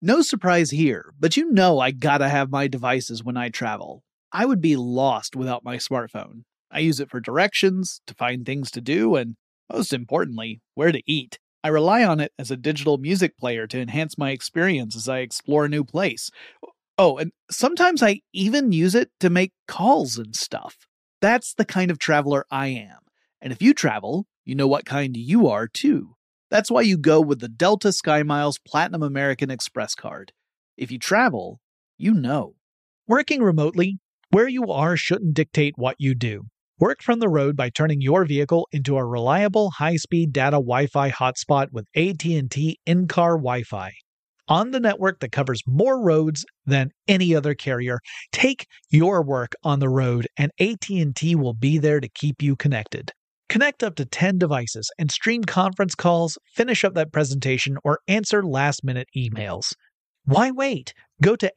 No surprise here, but you know I gotta have my devices when I travel. I would be lost without my smartphone. I use it for directions, to find things to do, and most importantly, where to eat. I rely on it as a digital music player to enhance my experience as I explore a new place. Oh, and sometimes I even use it to make calls and stuff. That's the kind of traveler I am. And if you travel, you know what kind you are too. That's why you go with the Delta SkyMiles Platinum American Express card. If you travel, you know. Working remotely, where you are shouldn't dictate what you do. Work from the road by turning your vehicle into a reliable high-speed data Wi-Fi hotspot with AT&T in-car Wi-Fi. On the network that covers more roads than any other carrier, take your work on the road and AT&T will be there to keep you connected. Connect up to 10 devices and stream conference calls, finish up that presentation, or answer last-minute emails. Why wait? Go to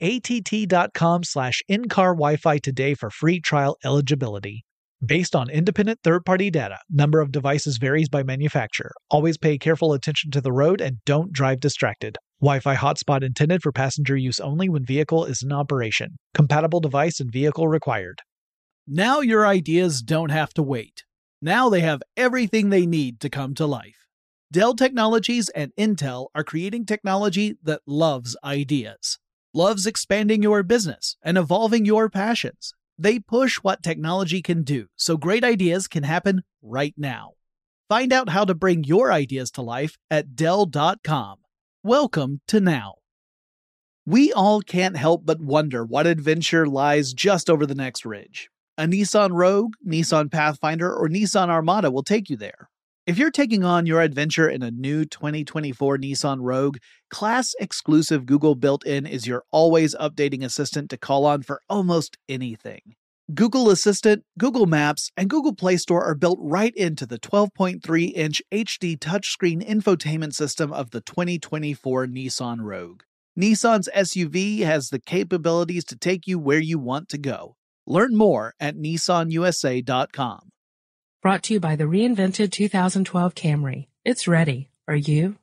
att.com/in-car Wi-Fi today for free trial eligibility. Based on independent third-party data, number of devices varies by manufacturer. Always pay careful attention to the road and don't drive distracted. Wi-Fi hotspot intended for passenger use only when vehicle is in operation. Compatible device and vehicle required. Now your ideas don't have to wait. Now they have everything they need to come to life. Dell Technologies and Intel are creating technology that loves ideas, loves expanding your business and evolving your passions. They push what technology can do so great ideas can happen right now. Find out how to bring your ideas to life at Dell.com. Welcome to now. We all can't help but wonder what adventure lies just over the next ridge. A Nissan Rogue, Nissan Pathfinder, or Nissan Armada will take you there. If you're taking on your adventure in a new 2024 Nissan Rogue, class-exclusive Google built-in is your always updating assistant to call on for almost anything. Google Assistant, Google Maps, and Google Play Store are built right into the 12.3-inch HD touchscreen infotainment system of the 2024 Nissan Rogue. Nissan's SUV has the capabilities to take you where you want to go. Learn more at nissanusa.com. Brought to you by the reinvented 2012 Camry. It's ready. Are you?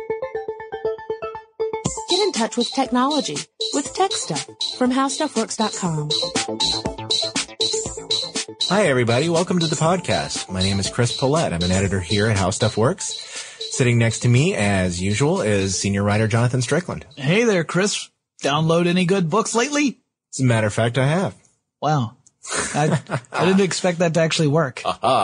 Get in touch with technology with Tech Stuff from HowStuffWorks.com. Hi, everybody. Welcome to the podcast. My name is Chris Pollette. I'm an editor here at How Stuff Works. Sitting next to me, as usual, is senior writer Jonathan Strickland. Hey there, Chris. Download any good books lately? As a matter of fact, I have. Wow. I didn't expect that to actually work.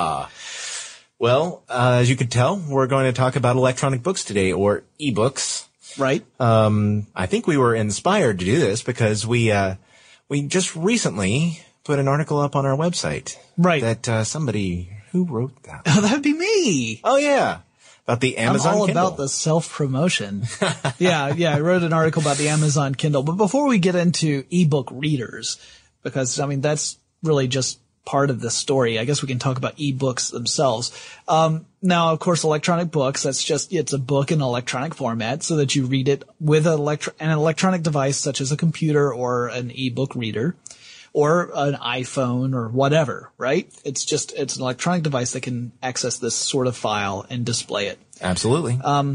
Well, as you could tell, we're going to talk about electronic books today, or ebooks. Right. I think we were inspired to do this because we just recently put an article up on our website. Right. That somebody, who wrote that? Oh, that'd be me. Oh, yeah. About the Amazon I'm all Kindle. about the self-promotion. Yeah, I wrote an article about the Amazon Kindle. But before we get into ebook readers, because, I mean, that's really just part of the story. I guess we can talk about ebooks themselves. Now, of course, electronic books, it's a book in electronic format so that you read it with an electronic device such as a computer or an ebook reader or an iPhone or whatever, right? It's an electronic device that can access this sort of file and display it. Absolutely.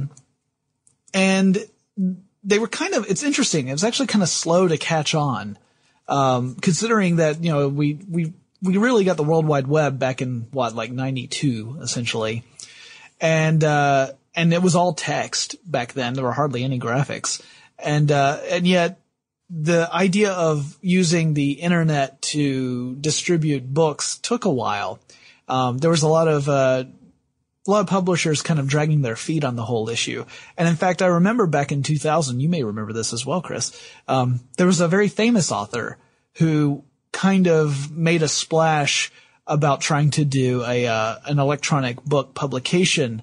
And they were it's interesting. It was actually kind of slow to catch on. Considering that, we really got the World Wide Web back in 92, essentially. And it was all text back then. There were hardly any graphics. And yet the idea of using the internet to distribute books took a while. There was a lot of publishers kind of dragging their feet on the whole issue. And in fact, I remember back in 2000, you may remember this as well, Chris. There was a very famous author who kind of made a splash about trying to do an electronic book publication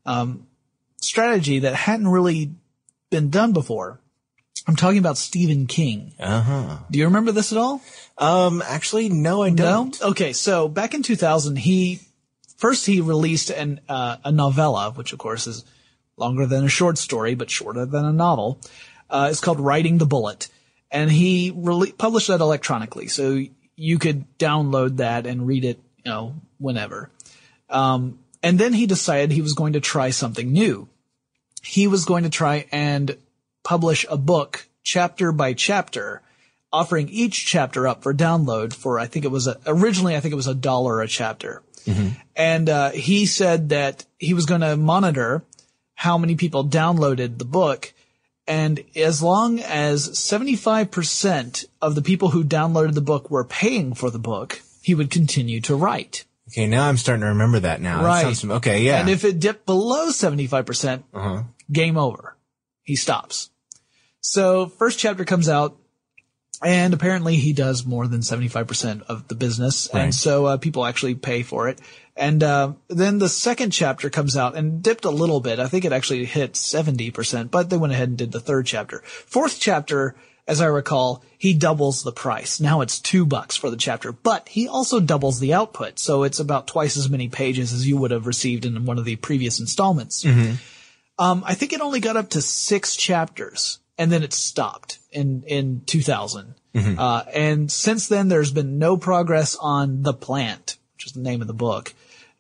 strategy that hadn't really been done before. I'm talking about Stephen King. Do you remember this at all? Actually, no, I don't. No? Okay, so back in 2000, he released a novella, which of course is longer than a short story, but shorter than a novel. It's called Riding the Bullet. And he published that electronically, so you could download that and read it, whenever. And then he decided he was going to try something new. He was going to try and publish a book chapter by chapter, offering each chapter up for download for, originally it was $1 a chapter. Mm-hmm. And, he said that he was going to monitor how many people downloaded the book. And as long as 75% of the people who downloaded the book were paying for the book, he would continue to write. Okay, now I'm starting to remember that now. Right. That sounds, okay, yeah. And if it dipped below 75%, game over. He stops. So first chapter comes out, and apparently he does more than 75% of the business. Right. And so people actually pay for it. And then the second chapter comes out and dipped a little bit. I think it actually hit 70%, but they went ahead and did the third chapter. Fourth chapter, as I recall, he doubles the price. Now it's $2 for the chapter, but he also doubles the output. So it's about twice as many pages as you would have received in one of the previous installments. Mm-hmm. I think it only got up to 6 chapters, and then it stopped in 2000. Mm-hmm. And since then, there's been no progress on The Plant, which is the name of the book.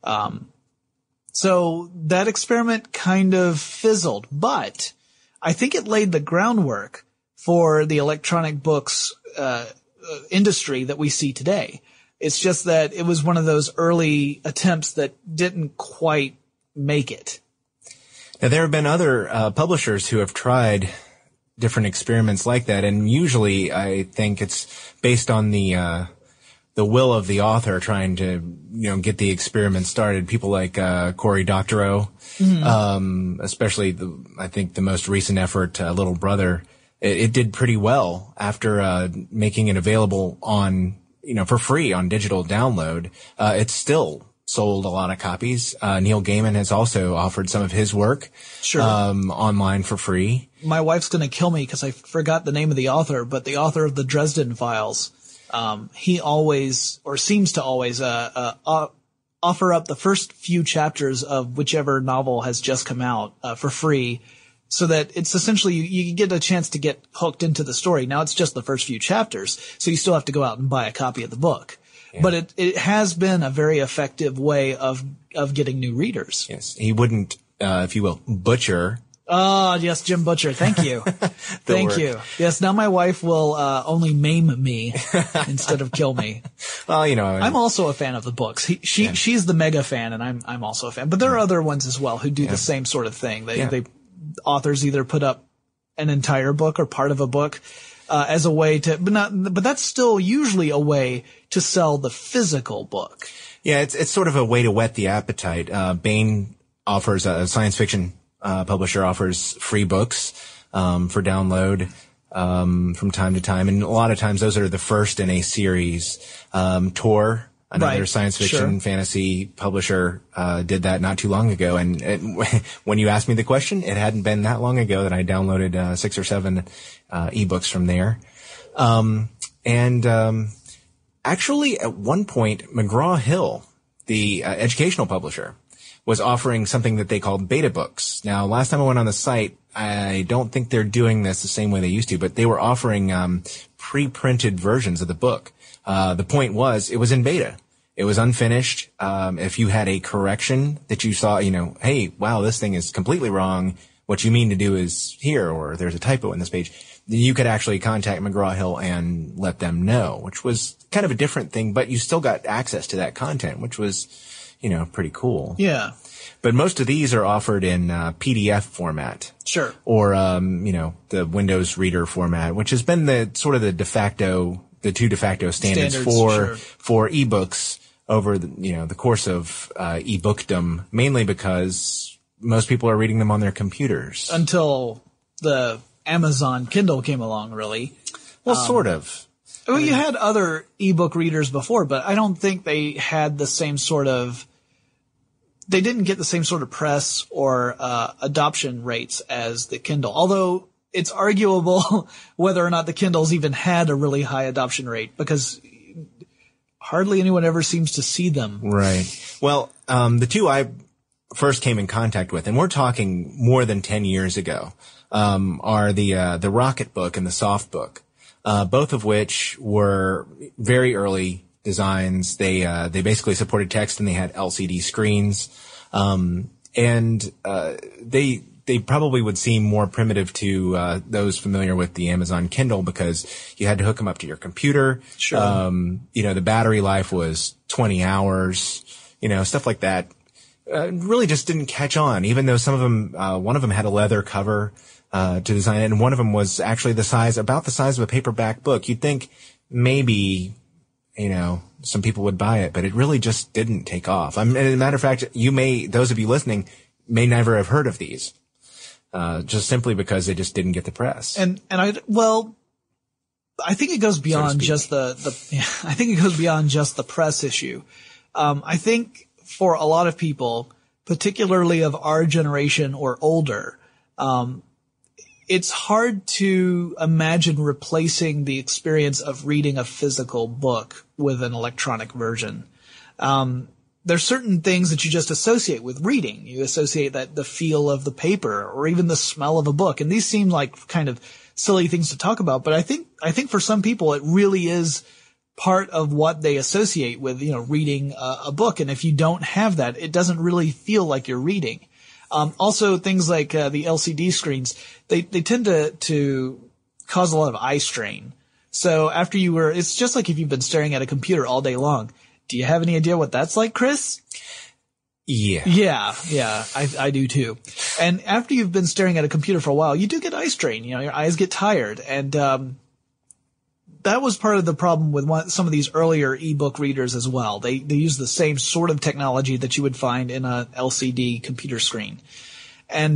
So that experiment kind of fizzled, but I think it laid the groundwork for the electronic books, industry that we see today. It's just that it was one of those early attempts that didn't quite make it. Now, there have been other publishers who have tried different experiments like that, and usually I think it's based on the will of the author trying to, get the experiment started. People like Cory Doctorow, especially I think the most recent effort, Little Brother, it did pretty well after making it available on, for free on digital download. It's still sold a lot of copies. Neil Gaiman has also offered some of his work online for free. My wife's going to kill me because I forgot the name of the author, but the author of the Dresden Files, he always, or seems to always, offer up the first few chapters of whichever novel has just come out for free, so that it's essentially you get a chance to get hooked into the story. Now it's just the first few chapters, so you still have to go out and buy a copy of the book. Yeah. But it has been a very effective way of getting new readers. Yes, he wouldn't, if you will, butcher. Oh, yes, Jim Butcher. Thank you. Thank you. Yes, now my wife will only maim me instead of kill me. Well, I'm also a fan of the books. She's the mega fan, and I'm also a fan. But there are other ones as well who do the same sort of thing. They authors either put up an entire book or part of a book as a way to, but that's still usually a way to sell the physical book. Yeah, it's sort of a way to whet the appetite. Baen offers a science fiction publisher offers free books for download from time to time, and a lot of times those are the first in a series. Tor, another science fiction fantasy publisher, did that not too long ago, and when you asked me the question, it hadn't been that long ago that I downloaded 6 or 7 ebooks from there. Actually, at one point, McGraw-Hill, the educational publisher, was offering something that they called beta books. Now, last time I went on the site, I don't think they're doing this the same way they used to, but they were offering pre-printed versions of the book. The point was, it was in beta. It was unfinished. If you had a correction that you saw, hey, wow, this thing is completely wrong. What you mean to do is here, or there's a typo in this page. You could actually contact McGraw-Hill and let them know, which was kind of a different thing, but you still got access to that content, which was, pretty cool. Yeah. But most of these are offered in PDF format. Sure. Or, the Windows Reader format, which has been the two de facto standards for ebooks over the course of ebookdom, mainly because most people are reading them on their computers. Until the Amazon Kindle came along, really. Well, sort of. Well, you had other ebook readers before, but I don't think they had the same sort of. They didn't get the same sort of press or adoption rates as the Kindle. Although it's arguable whether or not the Kindles even had a really high adoption rate, because hardly anyone ever seems to see them. Right. Well, the two I first came in contact with, and we're talking more than 10 years ago, are the Rocket Book and the Soft Book, both of which were very early designs. They basically supported text, and they had LCD screens. They they probably would seem more primitive to those familiar with the Amazon Kindle because you had to hook them up to your computer. Sure. The battery life was 20 hours, stuff like that. Really just didn't catch on, even though some of them, one of them had a leather cover to design it, and one of them was actually about the size of a paperback book. You'd think maybe, some people would buy it, but it really just didn't take off. As a matter of fact, those of you listening may never have heard of these, just simply because they just didn't get the press. I think it goes beyond just I think it goes beyond just the press issue. I think for a lot of people, particularly of our generation or older, it's hard to imagine replacing the experience of reading a physical book with an electronic version. There's certain things that you just associate with reading. You associate the feel of the paper or even the smell of a book. And these seem like kind of silly things to talk about, but I think for some people it really is part of what they associate with, reading a book. And if you don't have that, it doesn't really feel like you're reading. Also things like, the LCD screens, they tend to cause a lot of eye strain. So it's just like if you've been staring at a computer all day long. Do you have any idea what that's like, Chris? Yeah. Yeah, I do too. And after you've been staring at a computer for a while, you do get eye strain. Your eyes get tired. And, that was part of the problem with some of these earlier ebook readers as well. They use the same sort of technology that you would find in a LCD computer screen. And,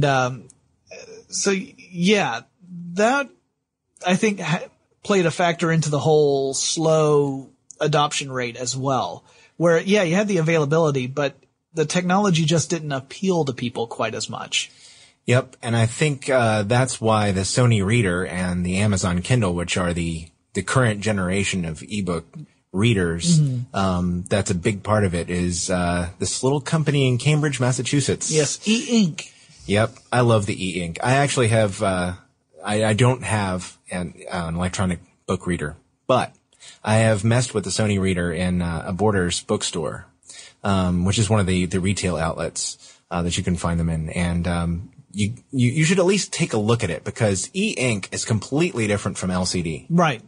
that I think played a factor into the whole slow adoption rate as well, where, you had the availability, but the technology just didn't appeal to people quite as much. Yep. And I think, that's why the Sony Reader and the Amazon Kindle, which are the current generation of ebook readers, that's a big part of it, is this little company in Cambridge, Massachusetts. Yes, E-Ink. Yep, I love the E-Ink. I actually have, I don't have an electronic book reader, but I have messed with the Sony Reader in a Borders bookstore, which is one of the retail outlets that you can find them in, and you should at least take a look at it because E-Ink is completely different from LCD. Right.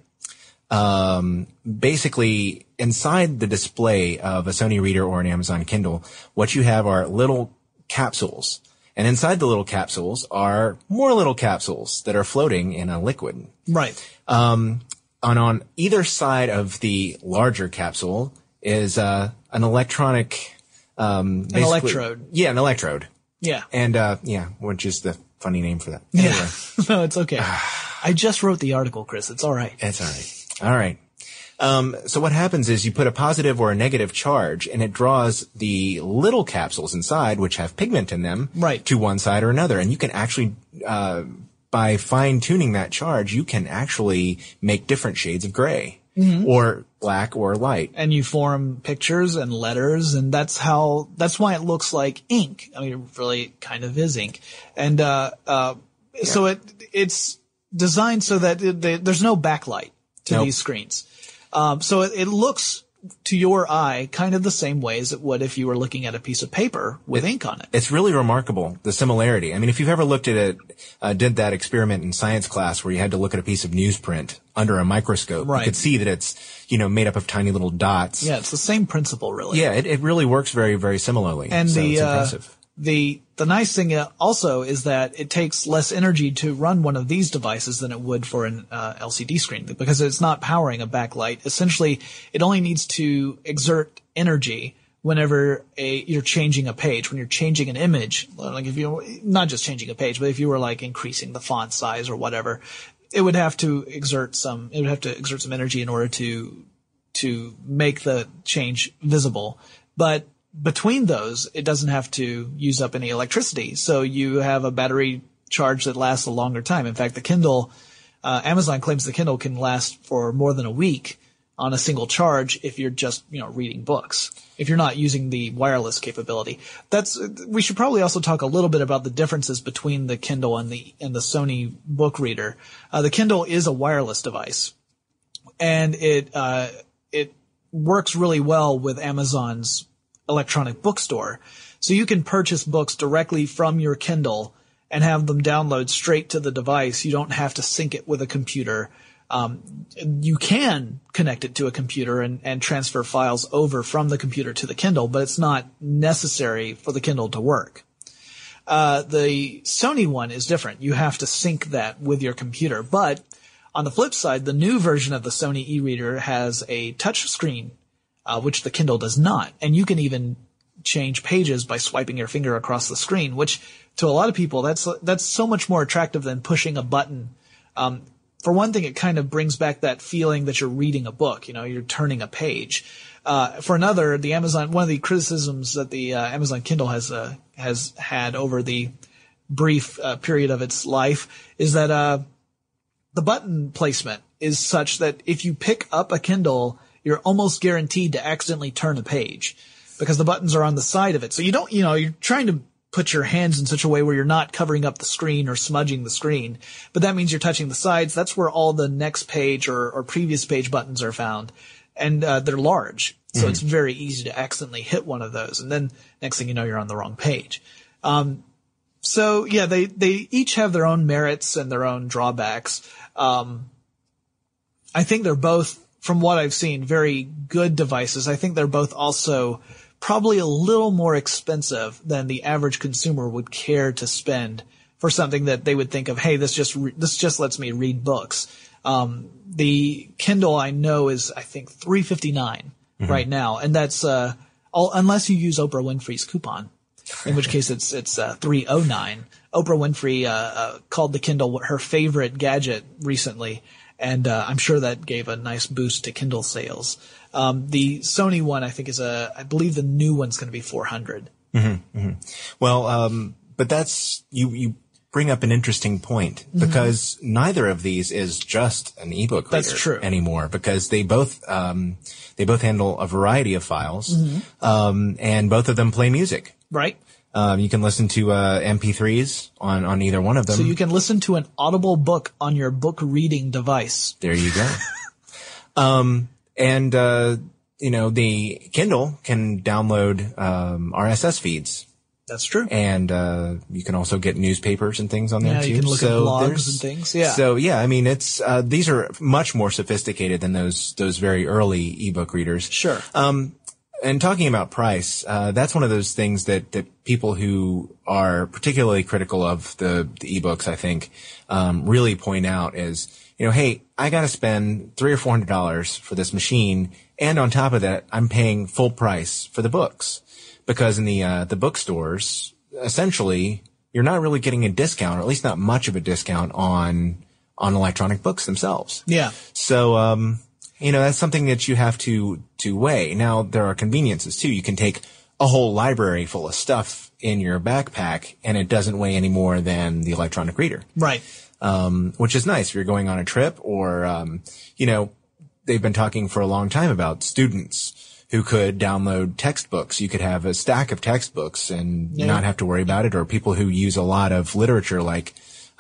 Basically inside the display of a Sony Reader or an Amazon Kindle, what you have are little capsules. And inside the little capsules are more little capsules that are floating in a liquid. Right. On either side of the larger capsule is, an electronic, an electrode. Yeah, an electrode. Yeah. And, which is the funny name for that. Anyway. Yeah. No, it's okay. I just wrote the article, Chris. It's all right. It's all right. All right. So what happens is you put a positive or a negative charge and it draws the little capsules inside, which have pigment in them, right, to one side or another. And you can actually, by fine tuning that charge, you can actually make different shades of gray or black or light. And you form pictures and letters. And that's why it looks like ink. I mean, it really kind of is ink. And, so it's designed so that there's no backlight to these screens. So it looks to your eye kind of the same way as it would if you were looking at a piece of paper with ink on it. It's really remarkable, the similarity. I mean, if you've ever looked at it, did that experiment in science class where you had to look at a piece of newsprint under a microscope, right, you could see that it's, made up of tiny little dots. Yeah, it's the same principle, really. Yeah, it really works very, very similarly. And so it's impressive. The nice thing also is that it takes less energy to run one of these devices than it would for an LCD screen because it's not powering a backlight. Essentially, it only needs to exert energy whenever you're changing a page, when you're changing an image. Like if you not just changing a page, but if you were like increasing the font size or whatever, it would have to exert some energy in order to make the change visible. But between those, it doesn't have to use up any electricity. So you have a battery charge that lasts a longer time. In fact, the Kindle, Amazon claims the Kindle can last for more than a week on a single charge if you're just, reading books, if you're not using the wireless capability. We should probably also talk a little bit about the differences between the Kindle and the Sony book reader. The Kindle is a wireless device, and it works really well with Amazon's electronic bookstore. So you can purchase books directly from your Kindle and have them download straight to the device. You don't have to sync it with a computer. You can connect it to a computer and transfer files over from the computer to the Kindle, but it's not necessary for the Kindle to work. The Sony one is different. You have to sync that with your computer. But on the flip side, the new version of the Sony e-reader has a touch screen, which the Kindle does not. And you can even change pages by swiping your finger across the screen, which to a lot of people, that's so much more attractive than pushing a button. For one thing, it kind of brings back that feeling that you're reading a book. You're turning a page. For another, one of the criticisms that the Amazon Kindle has had over the brief period of its life is that the button placement is such that if you pick up a Kindle, you're almost guaranteed to accidentally turn a page because the buttons are on the side of it. So you're trying to put your hands in such a way where you're not covering up the screen or smudging the screen, but that means you're touching the sides. That's where all the next page or previous page buttons are found, and they're large. So it's very easy to accidentally hit one of those. And then next thing you know, you're on the wrong page. So yeah, they each have their own merits and their own drawbacks. I think they're both, from what I've seen, very good devices. I think they're both also probably a little more expensive than the average consumer would care to spend for something that they would think of, hey, this just lets me read books. The Kindle I know is, I think, $359 right now. And that's, unless you use Oprah Winfrey's coupon, in which case it's $309. Oprah Winfrey, called the Kindle her favorite gadget recently. And, I'm sure that gave a nice boost to Kindle sales. The Sony one, I think I believe the new one's going to be $400. Well, but that's, you bring up an interesting point because neither of these is just an ebook reader anymore, because they both handle a variety of files, and both of them play music. Right. You can listen to MP3s on either one of them. So you can listen to an Audible book on your book reading device. There you go. And the Kindle can download RSS feeds. That's true. And you can also get newspapers and things on there too. You can look at blogs and things. Yeah. So yeah, I mean, it's these are much more sophisticated than those very early ebook readers. Sure. And talking about price, that's one of those things that people who are particularly critical of the ebooks, I think, really point out is, hey, I got to spend $300 or $400 for this machine, and on top of that, I'm paying full price for the books, because in the bookstores, essentially, you're not really getting a discount, or at least not much of a discount on electronic books themselves. Yeah. So, that's something that you have to weigh. Now, there are conveniences too. You can take a whole library full of stuff in your backpack, and it doesn't weigh any more than the electronic reader. Right. Which is nice if you're going on a trip, or, they've been talking for a long time about students who could download textbooks. You could have a stack of textbooks and not have to worry about it, or people who use a lot of literature, like,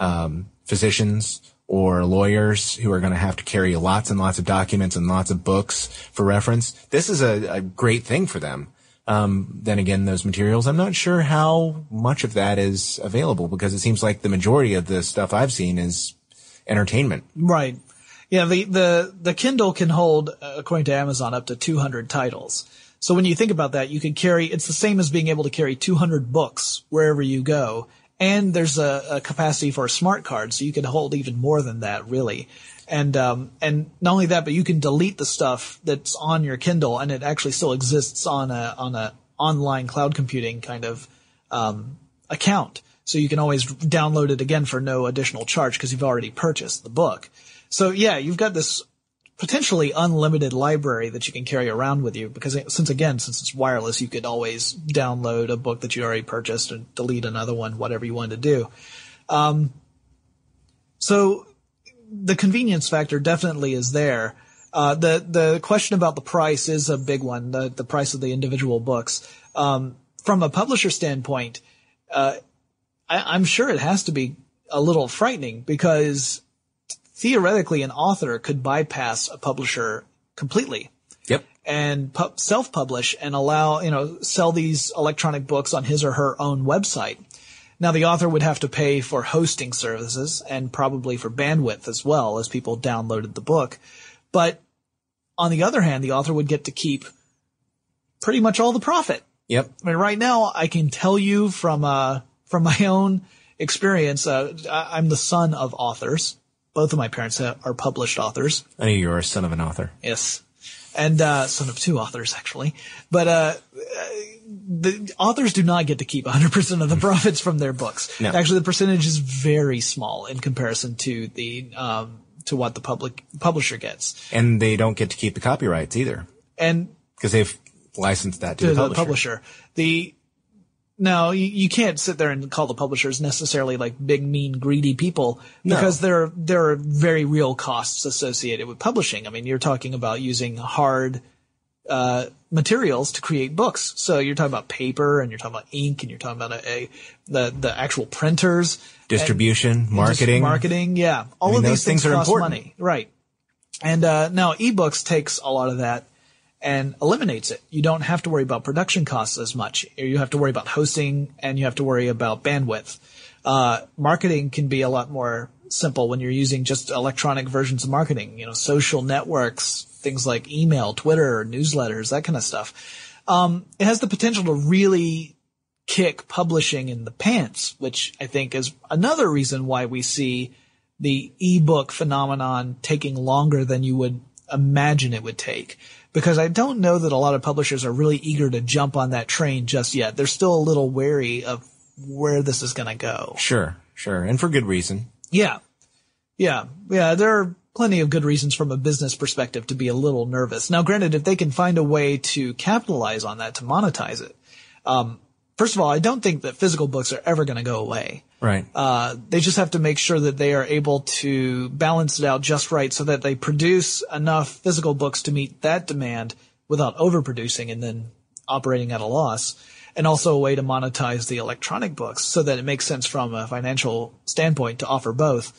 physicians or lawyers who are going to have to carry lots and lots of documents and lots of books for reference. This is a great thing for them. Then again, those materials, I'm not sure how much of that is available, because it seems like the majority of the stuff I've seen is entertainment. Right. Yeah, the Kindle can hold, according to Amazon, up to 200 titles. So when you think about that, you can it's the same as being able to carry 200 books wherever you go. And there's a capacity for a smart card, so you can hold even more than that, really. And not only that, but you can delete the stuff that's on your Kindle, and it actually still exists on a online cloud computing kind of, account. So you can always download it again for no additional charge because you've already purchased the book. So yeah, you've got this potentially unlimited library that you can carry around with you, because since it's wireless, you could always download a book that you already purchased and delete another one, whatever you wanted to do. So the convenience factor definitely is there. The question about the price is a big one, the price of the individual books. From a publisher standpoint, I'm sure it has to be a little frightening, because theoretically, an author could bypass a publisher completely. Yep. And self-publish and sell these electronic books on his or her own website. Now, the author would have to pay for hosting services and probably for bandwidth as well as people downloaded the book. But on the other hand, the author would get to keep pretty much all the profit. Yep. I mean, right now, I can tell you from my own experience, I'm the son of authors. Both of my parents are published authors. I knew you were a son of an author. Yes. And son of two authors, actually. But the authors do not get to keep 100% of the profits from their books. No. Actually, the percentage is very small in comparison to to what the publisher gets. And they don't get to keep the copyrights either. And because they've licensed that to the publisher. Now, you can't sit there and call the publishers necessarily like big, mean, greedy people because there are very real costs associated with publishing. I mean, you're talking about using hard materials to create books. So you're talking about paper, and you're talking about ink, and you're talking about the actual printers. Distribution, marketing. Yeah. All of these things are cost important. money. Right. And now ebooks takes a lot of that and eliminates it. You don't have to worry about production costs as much. You have to worry about hosting, and you have to worry about bandwidth. Marketing can be a lot more simple when you're using just electronic versions of marketing, social networks, things like email, Twitter, newsletters, that kind of stuff. It has the potential to really kick publishing in the pants, which I think is another reason why we see the ebook phenomenon taking longer than you would imagine it would take. Because I don't know that a lot of publishers are really eager to jump on that train just yet. They're still a little wary of where this is going to go. Sure. And for good reason. Yeah. There are plenty of good reasons from a business perspective to be a little nervous. Now, granted, if they can find a way to capitalize on that, to monetize it, first of all, I don't think that physical books are ever going to go away. Right. They just have to make sure that they are able to balance it out just right so that they produce enough physical books to meet that demand without overproducing and then operating at a loss. And also a way to monetize the electronic books so that it makes sense from a financial standpoint to offer both.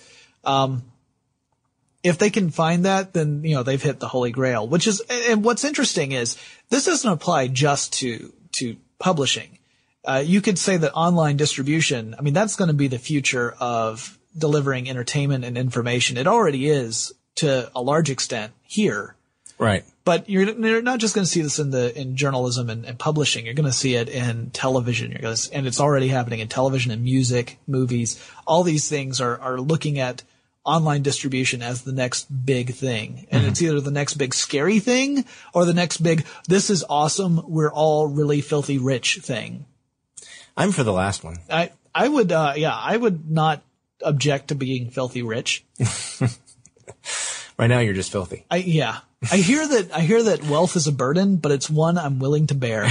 If they can find that, then, they've hit the holy grail, and what's interesting is this doesn't apply just to publishing. You could say that online distribution, that's going to be the future of delivering entertainment and information. It already is to a large extent here. Right. But you're not just going to see this in journalism and publishing. You're going to see it in television. And it's already happening in television and music, movies. All these things are looking at online distribution as the next big thing. And it's either the next big scary thing or the next big, this is awesome, we're all really filthy rich thing. I'm for the last one. I would not object to being filthy rich. Right now you're just filthy. I hear that wealth is a burden, but it's one I'm willing to bear.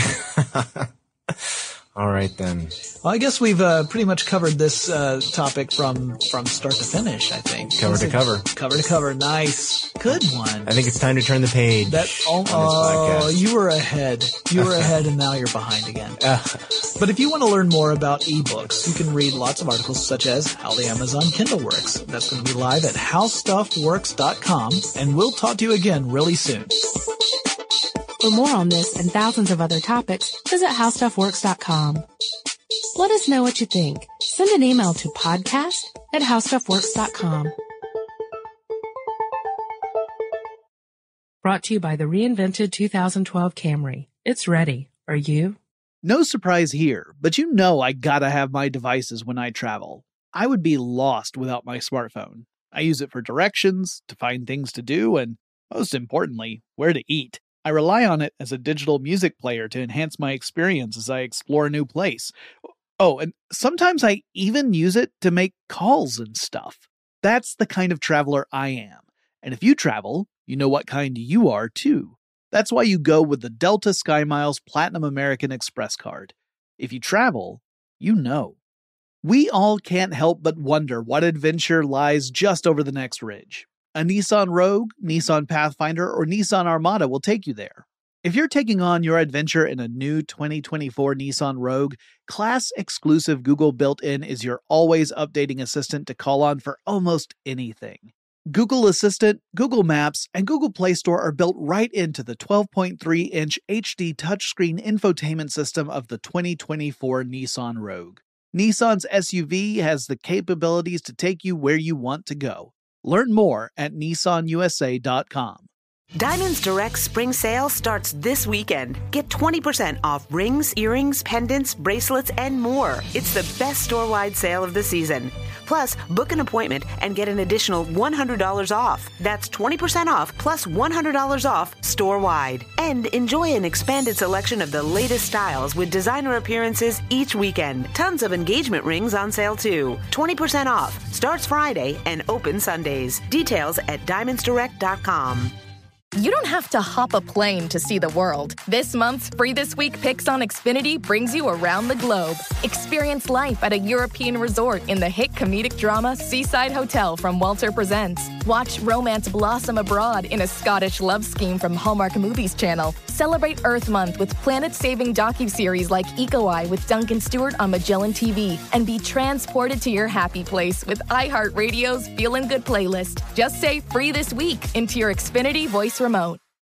All right then. Well, I guess we've pretty much covered this topic from start to finish, I think. Cover to cover. Cover to cover. Nice. Good one. I think it's time to turn the page on this podcast. You were ahead. You were ahead and now you're behind again. But if you want to learn more about ebooks, you can read lots of articles such as How the Amazon Kindle Works. That's going to be live at howstuffworks.com, and we'll talk to you again really soon. For more on this and thousands of other topics, visit howstuffworks.com. Let us know what you think. Send an email to podcast@howstuffworks.com. Brought to you by the reinvented 2012 Camry. It's ready. Are you? No surprise here, but I gotta have my devices when I travel. I would be lost without my smartphone. I use it for directions, to find things to do, and most importantly, where to eat. I rely on it as a digital music player to enhance my experience as I explore a new place. Oh, and sometimes I even use it to make calls and stuff. That's the kind of traveler I am. And if you travel, you know what kind you are too. That's why you go with the Delta SkyMiles Platinum American Express card. If you travel, you know. We all can't help but wonder what adventure lies just over the next ridge. A Nissan Rogue, Nissan Pathfinder, or Nissan Armada will take you there. If you're taking on your adventure in a new 2024 Nissan Rogue, class-exclusive Google built-in is your always updating assistant to call on for almost anything. Google Assistant, Google Maps, and Google Play Store are built right into the 12.3-inch HD touchscreen infotainment system of the 2024 Nissan Rogue. Nissan's SUV has the capabilities to take you where you want to go. Learn more at nissanusa.com. Diamonds Direct Spring Sale starts this weekend. Get 20% off rings, earrings, pendants, bracelets, and more. It's the best store-wide sale of the season. Plus, book an appointment and get an additional $100 off. That's 20% off plus $100 off store-wide. And enjoy an expanded selection of the latest styles with designer appearances each weekend. Tons of engagement rings on sale too. 20% off. Starts Friday and open Sundays. Details at diamondsdirect.com. You don't have to hop a plane to see the world. This month's Free This Week Picks on Xfinity brings you around the globe. Experience life at a European resort in the hit comedic drama Seaside Hotel from Walter Presents. Watch romance blossom abroad in a Scottish love scheme from Hallmark Movies Channel. Celebrate Earth Month with planet-saving docuseries like Eco-Eye with Duncan Stewart on Magellan TV. And be transported to your happy place with iHeartRadio's Feelin' Good playlist. Just say Free This Week into your Xfinity voice remote.